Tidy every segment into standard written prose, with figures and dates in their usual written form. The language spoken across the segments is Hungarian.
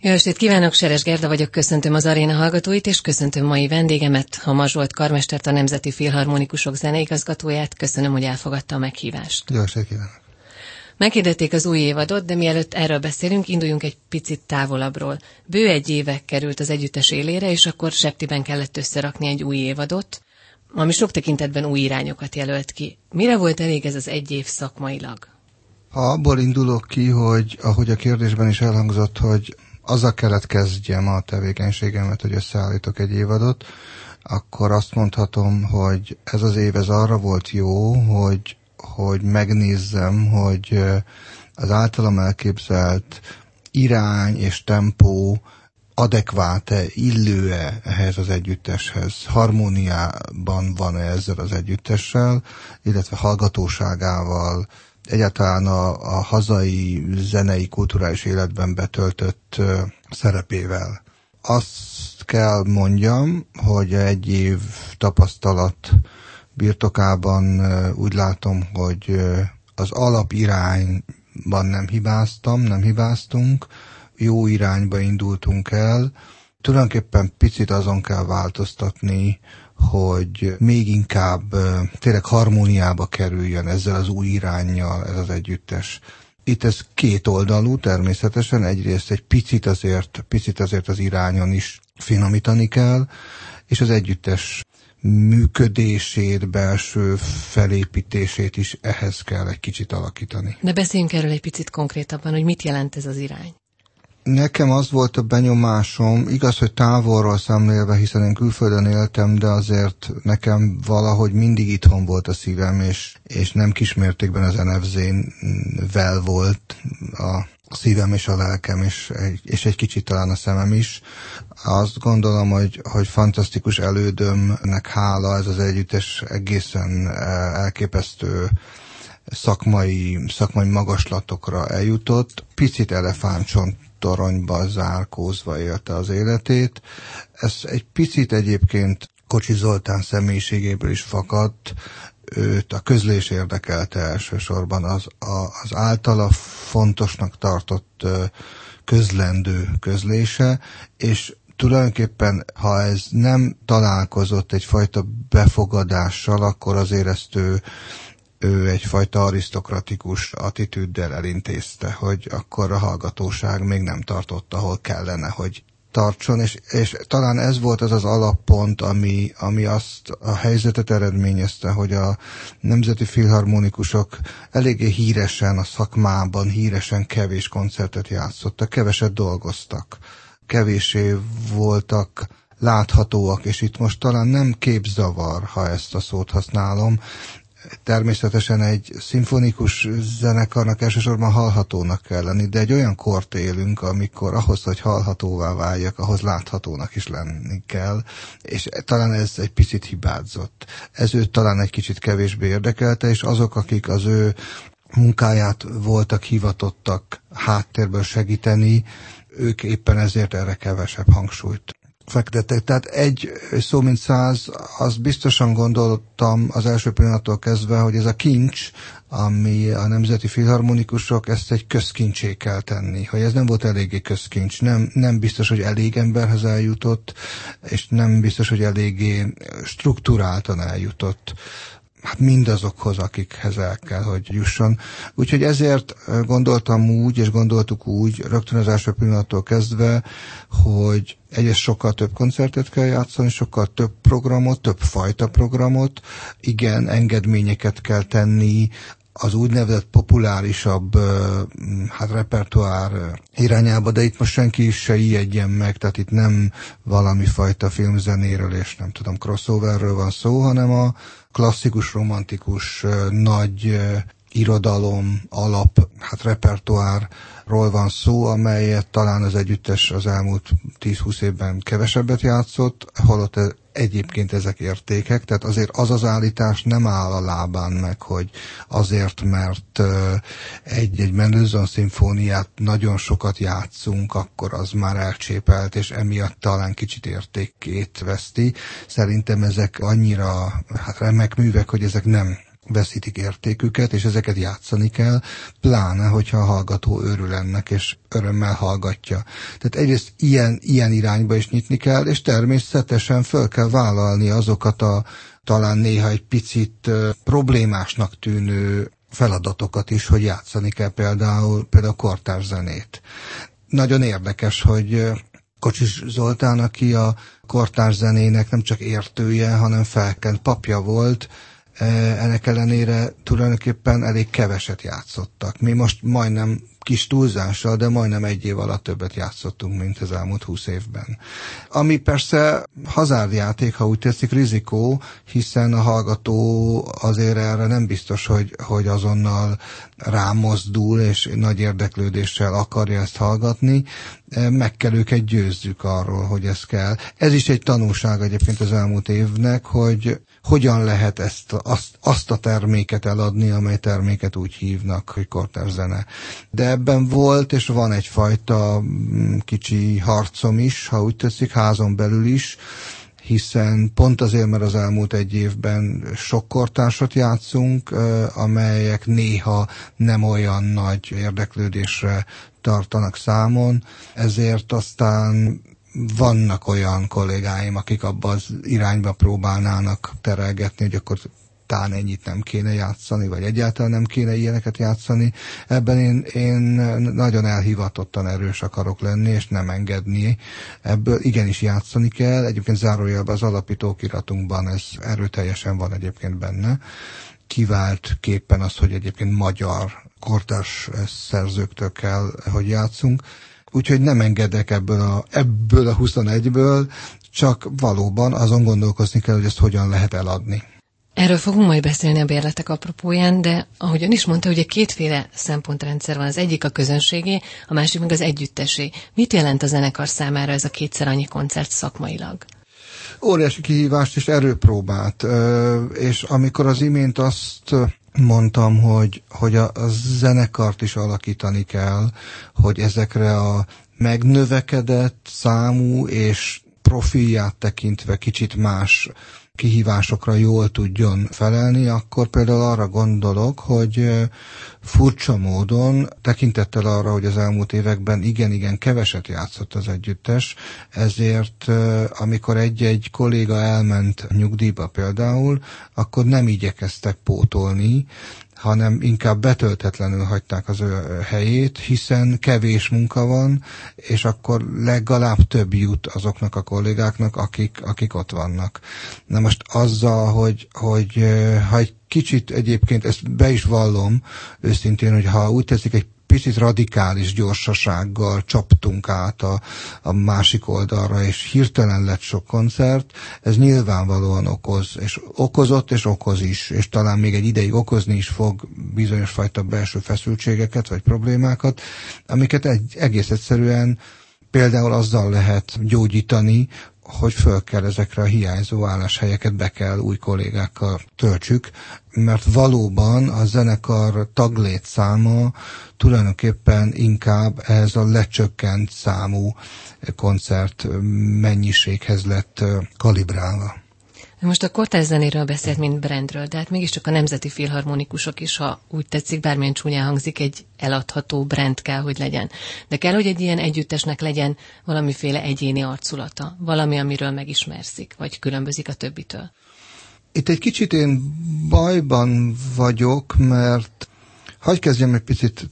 Jó estét kívánok, Seres Gerda vagyok, köszöntöm az aréna hallgatóit, és köszöntöm mai vendégemet, Hamar Zsolt karmestert, a Nemzeti Filharmonikusok zeneigazgatóját. Köszönöm, hogy elfogadta a meghívást. Jó estét kívánok! Meghirdették az új évadot, de mielőtt erről beszélünk, induljunk egy picit távolabbról. Bő egy éve került az együttes élére, és akkor Septiben kellett összerakni egy új évadot, ami sok tekintetben új irányokat jelölt ki. Mire volt elég ez az egy év szakmailag? Ha abból indulok ki, hogy ahogy a kérdésben is elhangzott, hogy azzal kellett kezdjem a tevékenységemet, hogy összeállítok egy évadot, akkor azt mondhatom, hogy ez az év ez arra volt jó, hogy megnézzem, hogy az általam elképzelt irány és tempó adekvát-e, illő-e ehhez az együtteshez, harmóniában van-e ezzel az együttessel, illetve hallgatóságával, egyáltalán a hazai zenei, kulturális életben betöltött szerepével. Azt kell mondjam, hogy egy év tapasztalat birtokában úgy látom, hogy az alapirányban nem hibáztunk, jó irányba indultunk el. Tulajdonképpen picit azon kell változtatni, hogy még inkább tényleg harmóniába kerüljön ezzel az új iránnyal ez az együttes. Itt ez kétoldalú természetesen, egyrészt egy picit azért az irányon is finomítani kell, és az együttes működését, belső felépítését is ehhez kell egy kicsit alakítani. De beszéljünk erről egy picit konkrétabban, hogy mit jelent ez az irány. Nekem az volt a benyomásom, igaz, hogy távolról szemlélve, hiszen én külföldön éltem, de azért nekem valahogy mindig itthon volt a szívem, és nem kismértékben az NFZ-vel volt a szívem és a lelkem, és egy kicsit talán a szemem is. Azt gondolom, hogy fantasztikus elődömnek hála ez az együttes egészen elképesztő szakmai magaslatokra eljutott. Picit elefántcsontoronyba zárkózva élte az életét. Ez egy picit egyébként Kocsi Zoltán személyiségéből is fakadt. Őt a közlés érdekelte elsősorban, az általa fontosnak tartott közlendő közlése, és tulajdonképpen, ha ez nem találkozott egyfajta befogadással, akkor azért ezt ő egyfajta arisztokratikus attitűddel elintézte, hogy akkor a hallgatóság még nem tartott, ahol kellene, hogy tartson, és talán ez volt az az alappont, ami azt a helyzetet eredményezte, hogy a Nemzeti Filharmonikusok eléggé híresen, a szakmában híresen kevés koncertet játszottak, keveset dolgoztak, kevéssé voltak láthatóak, és itt most talán nem képzavar, ha ezt a szót használom. Természetesen egy szimfonikus zenekarnak elsősorban hallhatónak kell lenni, de egy olyan kort élünk, amikor ahhoz, hogy hallhatóvá váljak, ahhoz láthatónak is lenni kell, és talán ez egy picit hibázott. Ez őt talán egy kicsit kevésbé érdekelte, és azok, akik az ő munkáját voltak hivatottak háttérből segíteni, ők éppen ezért erre kevesebb hangsúlyt fektettek. Tehát egy szó mint száz, azt biztosan gondoltam az első pillanattól kezdve, hogy ez a kincs, ami a Nemzeti Filharmonikusok, ezt egy közkincsé kell tenni, hogy ez nem volt eléggé közkincs, nem biztos, hogy elég emberhez eljutott, és nem biztos, hogy eléggé strukturáltan eljutott. Hát mindazokhoz, akikhez el kell, hogy jusson. Úgyhogy ezért gondoltam úgy, és gondoltuk úgy, rögtön az első pillanattól kezdve, hogy egyrészt sokkal több koncertet kell játszani, sokkal több programot, több fajta programot, igen, engedményeket kell tenni, az úgynevezett populárisabb repertoár irányába, de itt most senki is se ijedjen meg, tehát itt nem valami fajta filmzenéről és nem tudom, crossoverről van szó, hanem a klasszikus, romantikus, nagy irodalom, alap, repertoárról van szó, amelyet talán az együttes az elmúlt 10-20 évben kevesebbet játszott, holott egyébként ezek értékek, tehát azért az az állítás nem áll a lábán meg, hogy azért, mert egy Mendelssohn szimfóniát nagyon sokat játszunk, akkor az már elcsépelt, és emiatt talán kicsit értékét veszti. Szerintem ezek annyira remek művek, hogy ezek nem veszítik értéküket, és ezeket játszani kell, pláne, hogyha a hallgató örül ennek, és örömmel hallgatja. Tehát egyrészt ilyen irányba is nyitni kell, és természetesen föl kell vállalni azokat a talán néha egy picit problémásnak tűnő feladatokat is, hogy játszani kell például kortárs zenét. Nagyon érdekes, hogy Kocsis Zoltán, aki a kortárs zenének nem csak értője, hanem felkent papja volt, ennek ellenére tulajdonképpen elég keveset játszottak. Mi most majdnem kis túlzással, de majdnem egy év alatt többet játszottunk, mint az elmúlt 20 évben. Ami persze hazárdjáték, ha úgy tetszik, rizikó, hiszen a hallgató azért erre nem biztos, hogy azonnal rámozdul, és nagy érdeklődéssel akarja ezt hallgatni. Meg kell őket győzzük arról, hogy ez kell. Ez is egy tanulság egyébként az elmúlt évnek, hogy hogyan lehet azt a terméket eladni, amely terméket úgy hívnak, hogy kortárs zene. De ebben volt és van egyfajta kicsi harcom is, ha úgy tetszik, házon belül is, hiszen pont azért, mert az elmúlt egy évben sok kortársat játszunk, amelyek néha nem olyan nagy érdeklődésre tartanak számon, ezért aztán vannak olyan kollégáim, akik abba az irányba próbálnának terelgetni, hogy akkor talán ennyit nem kéne játszani, vagy egyáltalán nem kéne ilyeneket játszani. Ebben én nagyon elhivatottan erős akarok lenni, és nem engedni. Ebből igenis játszani kell. Egyébként zárójelben az alapítókiratunkban ez erőteljesen van egyébként benne. Kivált képpen az, hogy egyébként magyar kortárs szerzőktől kell, hogy játszunk. Úgyhogy nem engedek ebből a 21-ből, csak valóban azon gondolkozni kell, hogy ezt hogyan lehet eladni. Erről fogunk majd beszélni a bérletek apropóján, de ahogyan is mondta, ugye kétféle szempontrendszer van. Az egyik a közönségé, a másik meg az együttesé. Mit jelent a zenekar számára ez a kétszer annyi koncert szakmailag? Óriási kihívást és erőpróbát. És amikor az imént azt mondtam, hogy a zenekart is alakítani kell, hogy ezekre a megnövekedett számú és profilját tekintve kicsit más kihívásokra jól tudjon felelni, akkor például arra gondolok, hogy furcsa módon, tekintettel arra, hogy az elmúlt években igen keveset játszott az együttes, ezért amikor egy kolléga elment nyugdíjba például, akkor nem igyekeztek pótolni, hanem inkább betöltetlenül hagyták az ő helyét, hiszen kevés munka van, és akkor legalább több jut azoknak a kollégáknak, akik ott vannak. Na most azzal, hogy ha egy kicsit egyébként, ezt be is vallom őszintén, hogy ha úgy tetszik, egy picit radikális gyorsasággal csaptunk át a másik oldalra, és hirtelen lett sok koncert, ez nyilvánvalóan okozott és okoz is, és talán még egy ideig okozni is fog bizonyos fajta belső feszültségeket, vagy problémákat, amiket egész egyszerűen például azzal lehet gyógyítani, hogy föl kell ezekre a hiányzó álláshelyeket, be kell új kollégákkal töltsük, mert valóban a zenekar taglétszáma tulajdonképpen inkább ez a lecsökkent számú koncert mennyiséghez lett kalibrálva. Most a kortárs zenéről beszélt, mint brandről, de hát mégiscsak a nemzeti filharmonikusok is, ha úgy tetszik, bármilyen csúnyán hangzik, egy eladható brand kell, hogy legyen. De kell, hogy egy ilyen együttesnek legyen valamiféle egyéni arculata, valami, amiről megismerszik, vagy különbözik a többitől. Itt egy kicsit én bajban vagyok, mert hadd kezdjem egy picit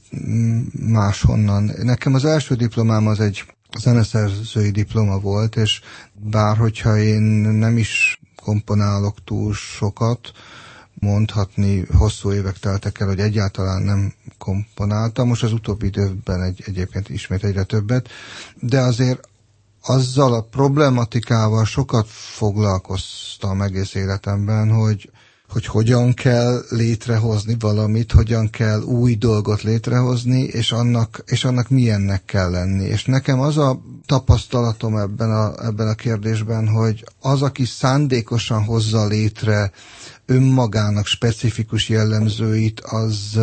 máshonnan. Nekem az első diplomám az egy zeneszerzői diploma volt, és bárhogyha én nem is komponálok túl sokat, mondhatni hosszú évek teltek el, hogy egyáltalán nem komponáltam. Most az utóbbi időben egyébként ismét egyre többet, de azért azzal a problematikával sokat foglalkoztam egész életemben, hogy hogyan kell létrehozni valamit, hogyan kell új dolgot létrehozni, és annak milyennek kell lenni. És nekem az a tapasztalatom ebben a kérdésben, hogy az, aki szándékosan hozza létre önmagának specifikus jellemzőit, az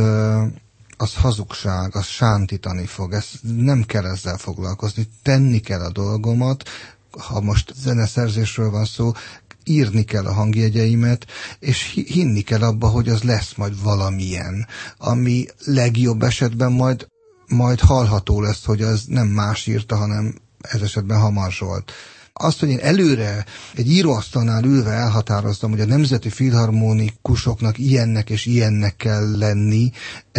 hazugság, az sántítani fog. Nem kell ezzel foglalkozni, tenni kell a dolgomat. Ha most zeneszerzésről van szó, írni kell a hangjegyeimet, és hinni kell abba, hogy az lesz majd valamilyen, ami legjobb esetben majd hallható lesz, hogy az nem más írta, hanem ez esetben Hamar Zsolt. Azt, hogy én előre egy íróasztalnál ülve elhatároztam, hogy a nemzeti filharmonikusoknak ilyennek és ilyennek kell lenni,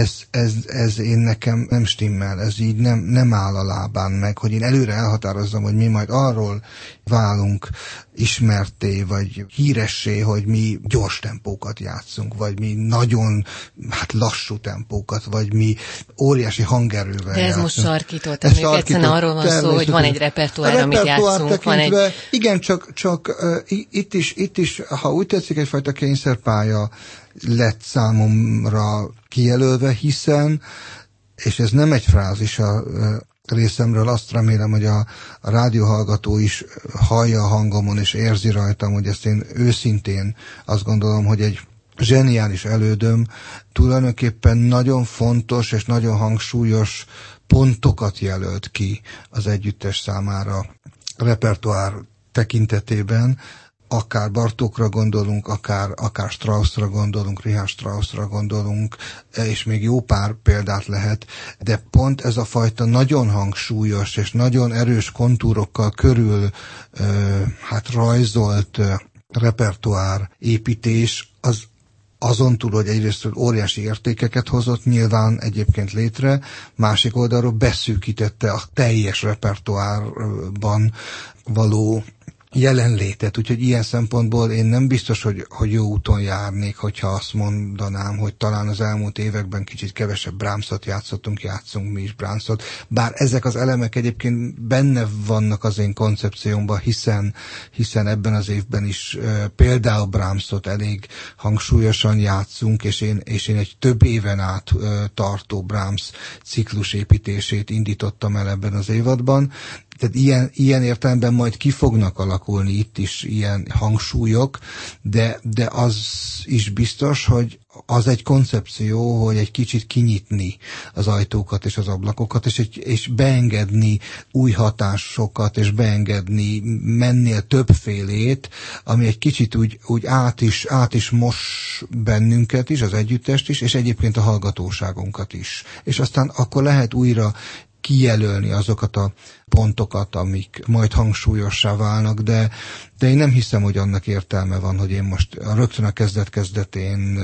ez én nekem nem stimmel, ez így nem áll a lábán meg, hogy én előre elhatározzam, hogy mi majd arról válunk ismerté, vagy híressé, hogy mi gyors tempókat játszunk, vagy mi nagyon lassú tempókat, vagy mi óriási hangerővel De ez játszunk. most sarkított, mondjuk egyszerűen arról van szó, hogy van egy repertoár, amit játszunk. Igen, csak itt is, ha úgy tetszik, egyfajta kényszerpálya lett számomra kijelölve, hiszen, és ez nem egy frázis a részemről, azt remélem, hogy a rádióhallgató is hallja a hangomon, és érzi rajtam, hogy ezt én őszintén azt gondolom, hogy egy zseniális elődöm tulajdonképpen nagyon fontos és nagyon hangsúlyos pontokat jelölt ki az együttes számára a repertoár tekintetében, akár Bartókra gondolunk, akár Straussra gondolunk, Richard Straussra gondolunk, és még jó pár példát lehet, de pont ez a fajta nagyon hangsúlyos és nagyon erős kontúrokkal körül rajzolt repertoár építés, az azon túl, hogy egyrészt óriási értékeket hozott nyilván egyébként létre, másik oldalról beszűkítette a teljes repertoárban való jelenlétet, úgyhogy ilyen szempontból én nem biztos, hogy jó úton járnék, hogyha azt mondanám, hogy talán az elmúlt években kicsit kevesebb Brahmsot játszunk mi is Brahmsot, bár ezek az elemek egyébként benne vannak az én koncepciómban, hiszen ebben az évben is például Brahmsot elég hangsúlyosan játszunk, és én egy több éven át tartó Brahms ciklus építését indítottam el ebben az évadban. Tehát ilyen értelemben majd ki fognak alakulni itt is ilyen hangsúlyok, de az is biztos, hogy az egy koncepció, hogy egy kicsit kinyitni az ajtókat és az ablakokat, és beengedni új hatásokat, és beengedni mennél többfélét, ami egy kicsit úgy át is mos bennünket is, az együttest is, és egyébként a hallgatóságunkat is. És aztán akkor lehet újra kijelölni azokat a pontokat, amik majd hangsúlyossá válnak, de én nem hiszem, hogy annak értelme van, hogy én most rögtön a kezdet-kezdetén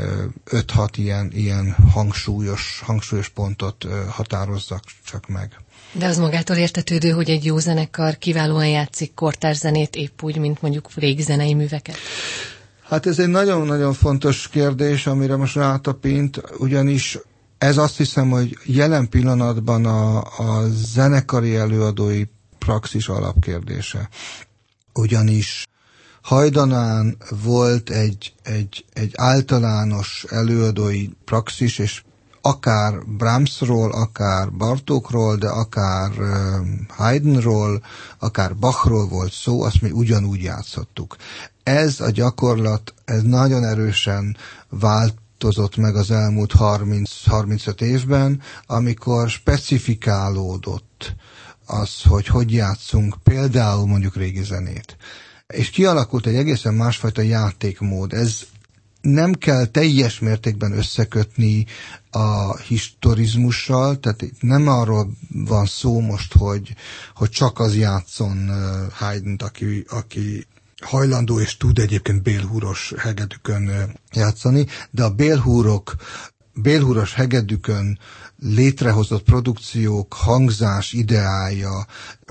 5-6 ilyen hangsúlyos pontot határozzak csak meg. De az magától értetődő, hogy egy jó zenekar kiválóan játszik kortárs zenét, épp úgy, mint mondjuk régi zenei műveket? Hát ez egy nagyon-nagyon fontos kérdés, amire most rátapint, ugyanis ez azt hiszem, hogy jelen pillanatban a zenekari előadói praxis alapkérdése. Ugyanis hajdanán volt egy általános előadói praxis, és akár Brahmsról, akár Bartókról, de akár Haydnról, akár Bachról volt szó, azt mi ugyanúgy játszottuk. Ez a gyakorlat, ez nagyon erősen változott meg az elmúlt 30-35 évben, amikor specifikálódott az, hogy játszunk például mondjuk régi zenét. És kialakult egy egészen másfajta játékmód. Ez nem kell teljes mértékben összekötni a historizmussal, tehát nem arról van szó most, hogy csak az játszon Haydnt, aki hajlandó és tud egyébként bélhúros hegedűkön játszani, de a bélhúros hegedűkön létrehozott produkciók hangzás ideája,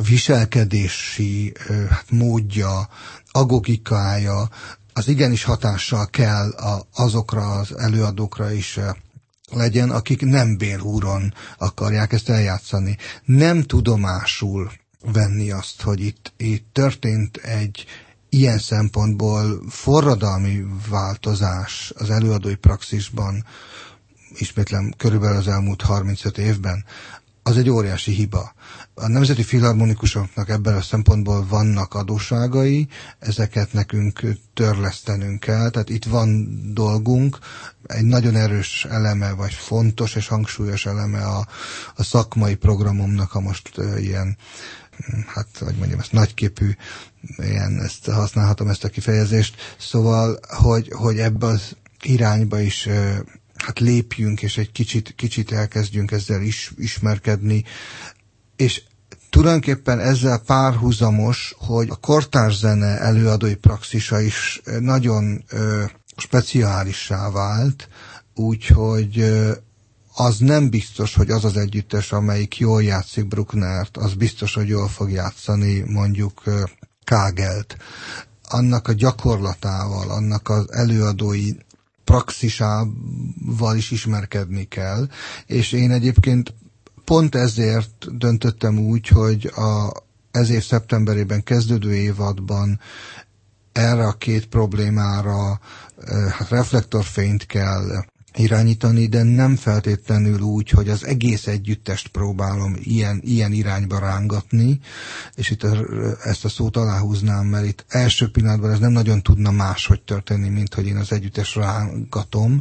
viselkedési módja, agogikája, az igenis hatással kell azokra az előadókra is legyen, akik nem bélhúron akarják ezt eljátszani. Nem tudomásul venni azt, hogy itt történt egy ilyen szempontból forradalmi változás az előadói praxisban, ismétlem körülbelül az elmúlt 35 évben, az egy óriási hiba. A nemzeti filharmonikusoknak ebben a szempontból vannak adósságai, ezeket nekünk törlesztenünk kell, tehát itt van dolgunk, egy nagyon erős eleme, vagy fontos és hangsúlyos eleme a szakmai programomnak, ha most ilyen hát, hogy mondjam, ezt nagyképű, ezt használhatom ezt a kifejezést, szóval, hogy ebbe az irányba is hát lépjünk, és egy kicsit elkezdjünk ezzel ismerkedni, és tulajdonképpen ezzel párhuzamos, hogy a kortárs zene előadói praxisa is nagyon speciálissá vált, úgyhogy az nem biztos, hogy az az együttes, amelyik jól játszik Brucknert, az biztos, hogy jól fog játszani mondjuk Kagelt. Annak a gyakorlatával, annak az előadói praxisával is ismerkedni kell, és én egyébként pont ezért döntöttem úgy, hogy ez év szeptemberében kezdődő évadban erre a két problémára hát reflektorfényt kell irányítani, de nem feltétlenül úgy, hogy az egész együttest próbálom ilyen irányba rángatni, és itt ezt a szót aláhúznám, mert itt első pillanatban ez nem nagyon tudna máshogy történni, mint hogy én az együttest rángatom,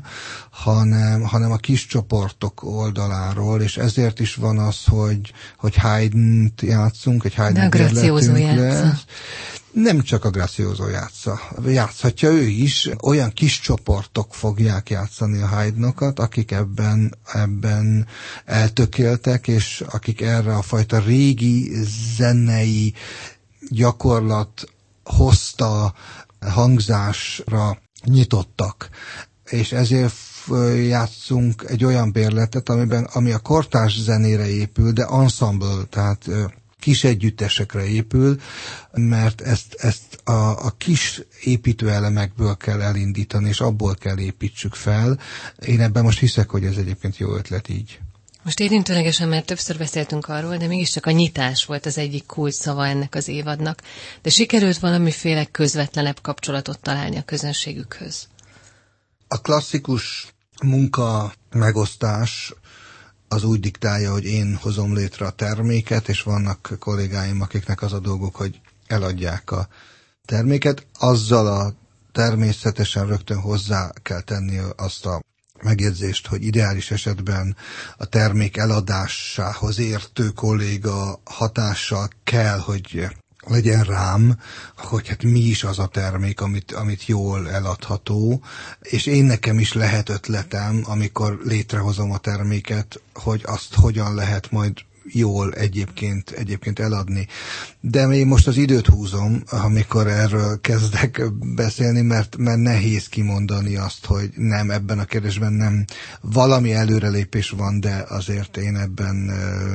hanem a kis csoportok oldaláról, és ezért is van az, hogy Haydn-t játszunk, egy Haydn bérletünk lesz. Nem csak a Gracioso játszhatja ő is, olyan kis csoportok fogják játszani a Haydnokat, akik ebben eltökéltek, és akik erre a fajta régi zenei gyakorlat hozta hangzásra nyitottak. És ezért játszunk egy olyan bérletet, ami a kortárs zenére épül, de ensemble, tehát kis együttesekre épül, mert ezt a kis építőelemekből kell elindítani, és abból kell építsük fel. Én ebben most hiszek, hogy ez egyébként jó ötlet így. Most érintőlegesen már többször beszéltünk arról, de mégiscsak a nyitás volt az egyik kulcsszava ennek az évadnak, de sikerült valamiféle közvetlenebb kapcsolatot találni a közönségükhöz. A klasszikus munka megosztás az úgy diktálja, hogy én hozom létre a terméket, és vannak kollégáim, akiknek az a dolguk, hogy eladják a terméket. Azzal természetesen rögtön hozzá kell tenni azt a megjegyzést, hogy ideális esetben a termék eladásához értő kolléga hatással kell, hogy legyen rám, hogy hát mi is az a termék, amit jól eladható, és én nekem is lehet ötletem, amikor létrehozom a terméket, hogy azt hogyan lehet majd jól egyébként eladni. De én most az időt húzom, amikor erről kezdek beszélni, mert nehéz kimondani azt, hogy nem, ebben a kérdésben nem. Valami előrelépés van, de azért én ebben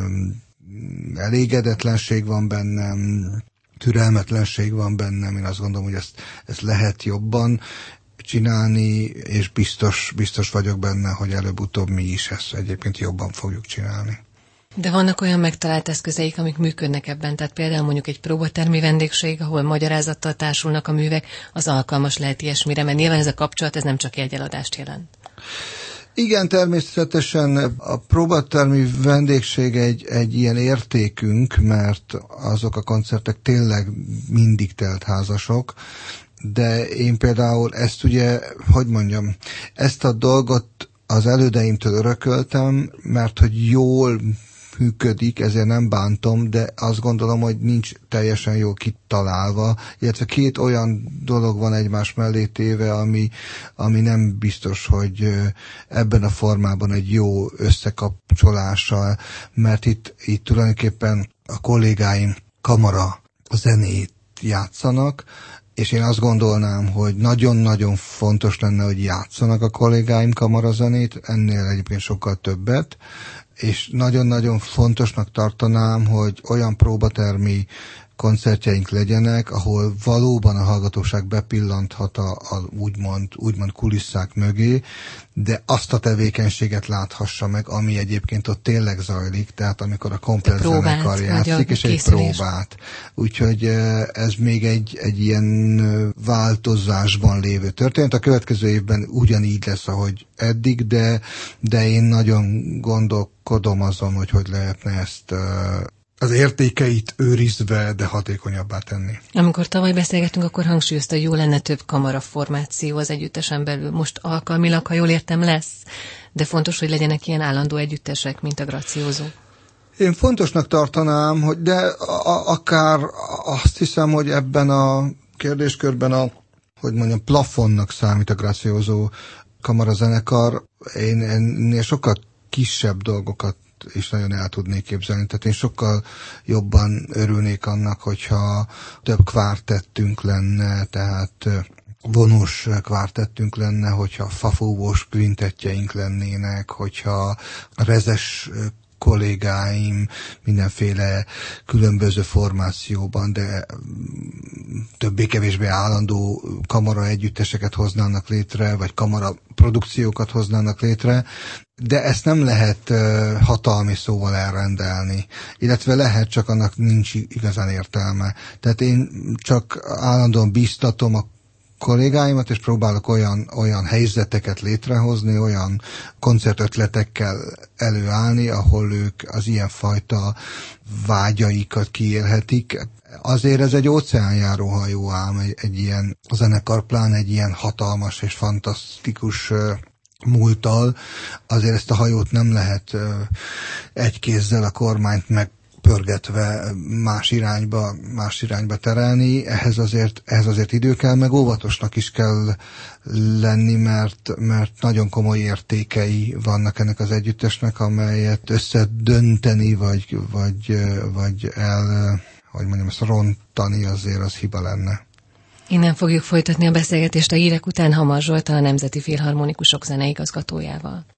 elégedetlenség van bennem, türelmetlenség van bennem, én azt gondolom, hogy ezt lehet jobban csinálni, és biztos vagyok benne, hogy előbb-utóbb mi is ezt egyébként jobban fogjuk csinálni. De vannak olyan megtalált eszközeik, amik működnek ebben, tehát például mondjuk egy próbatermi vendégség, ahol magyarázattal társulnak a művek, az alkalmas lehet ilyesmire, mert nyilván ez a kapcsolat, ez nem csak jegyeladást jelent. Igen, természetesen a próbatermi vendégség egy ilyen értékünk, mert azok a koncertek tényleg mindig teltházasok, de én például ezt ugye, ezt a dolgot az elődeimtől örököltem, mert hogy jól működik, ezért nem bántom, de azt gondolom, hogy nincs teljesen jól kitalálva, illetve két olyan dolog van egymás mellé téve, ami nem biztos, hogy ebben a formában egy jó összekapcsolással, mert itt tulajdonképpen a kollégáim kamara zenét játszanak, és én azt gondolnám, hogy nagyon-nagyon fontos lenne, hogy játszanak a kollégáim kamarazenét, ennél egyébként sokkal többet, és nagyon-nagyon fontosnak tartanám, hogy olyan próbatermi koncertjeink legyenek, ahol valóban a hallgatóság bepillanthat a úgymond kulisszák mögé, de azt a tevékenységet láthassa meg, ami egyébként ott tényleg zajlik, tehát amikor a komplett zenekar játszik, és egy próbát. Úgyhogy ez még egy ilyen változásban lévő történet. A következő évben ugyanígy lesz, ahogy eddig, de én nagyon gondolkodom azon, hogy lehetne ezt az értékeit őrizve, de hatékonyabbá tenni. Amikor tavaly beszélgettünk, akkor hangsúlyozta, hogy jó lenne több kamaraformáció az együttesen belül. Most alkalmilag, ha jól értem, lesz, de fontos, hogy legyenek ilyen állandó együttesek, mint a Gracioso. Én fontosnak tartanám, hogy de akár azt hiszem, hogy ebben a kérdéskörben plafonnak számít a Grazioso kamarazenekar. Én ennél sokkal kisebb dolgokat is nagyon el tudnék képzelni. Tehát én sokkal jobban örülnék annak, hogyha több kvártettünk lenne, tehát vonós kvártettünk lenne, hogyha fafúvós kvintettjeink lennének, hogyha rezes kollégáim mindenféle különböző formációban, de többé-kevésbé állandó kamara együtteseket hoznának létre, vagy kamara produkciókat hoznának létre, de ezt nem lehet hatalmi szóval elrendelni, illetve lehet, csak annak nincs igazán értelme. Tehát én csak állandóan bíztatom a kollégáimat, és próbálok olyan helyzeteket létrehozni, olyan koncertötletekkel előállni, ahol ők az ilyenfajta vágyaikat kiélhetik. Azért ez egy óceánjáró hajó ám, egy ilyen zenekar, pláne egy ilyen hatalmas és fantasztikus múlttal. Azért ezt a hajót nem lehet egy kézzel a kormányt pörgetve más irányba terelni, ehhez azért idő kell, meg óvatosnak is kell lenni, mert nagyon komoly értékei vannak ennek az együttesnek, amelyet összedönteni, vagy ezt rontani azért az hiba lenne. Innen fogjuk folytatni a beszélgetést a hírek után Hamar Zsolttal, a Nemzeti Filharmonikusok zeneigazgatójával.